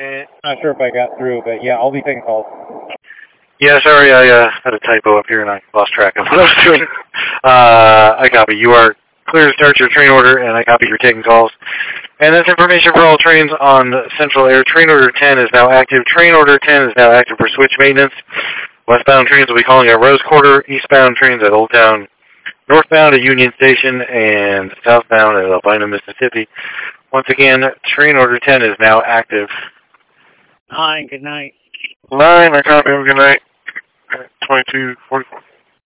Not sure if I got through, but yeah, I'll be taking calls. Yeah, sorry, I had a typo up here and I lost track of what I was doing. I copy. You are clear to start your train order, and I copy you're taking calls. And that's information for all trains on Central Air. Train Order 10 is now active. Train Order 10 is now active for switch maintenance. Westbound trains will be calling at Rose Quarter, eastbound trains at Old Town, northbound at Union Station, and southbound at Albina, Mississippi. Once again, Train Order 10 is now active. Hi, good night. 9, I copy. Have a good night. 22:44.